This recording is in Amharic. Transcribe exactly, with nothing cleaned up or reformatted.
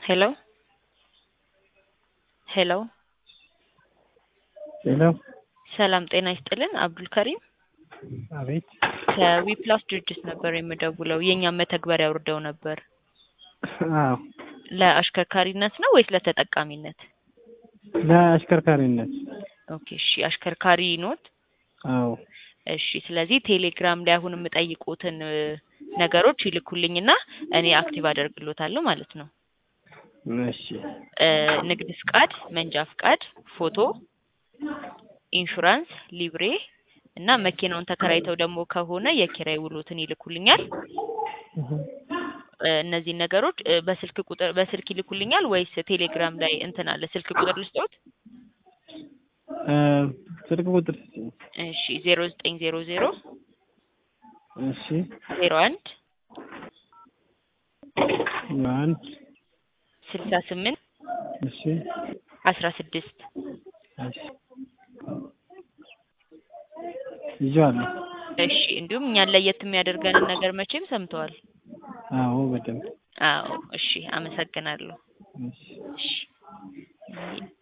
ሄሎ ሄሎ ሄሎ ሰላም ጤና ይስጥልን አብዱል ከሪም አቤት ከዊፕላስ ድርጅት ነበር የምደውለው የኛን መተግበሪያ አውርደው ነበር አዎ ለአሽከርካሪነት ነው ወይስ ለተጠቃሚነት? ለአሽከርካሪነት ኦኬ እሺ አሽከርካሪ ኖት? አዎ እሺ ስለዚህ ቴሌግራም ላይ አሁን የምጠይቁትን ነገሮች ይልኩልኝና እኔ አክቲቭ አደርግሎታለሁ ማለት ነው። እሺ ንግድ ፍቃድ፣ መንጃ ፍቃድ፣ ፎቶ፣ ኢንሹራንስ፣ ሊብሬ እና መኪናውን ተከራይተው ደግሞ ከሆነ የኪራይ ውሎትን ይልኩልኛል። እነዚህ ነገሮች በስልክ ቁጥር በስልክ ይልኩልኛል ወይስ ቴሌግራም ላይ እንትን አለ ስልክ ቁጥር ልስጥዎት? ስልክ ቁጥር እሺ ዜሮ ዘጠኝ ዜሮ ዜሮ እሺ ዜሮ አንድ አንድ ስልሳ ስምንት እሺ አስራ ስድስት እሺ ይዣለሁ። እሺ እንዲሁም እኛን ለየት የሚያደርገንን ነገር መቼም ሰምተዋል? አዎ በደንብ አዎ እሺ አመሰግናለሁ። እሺ እሺ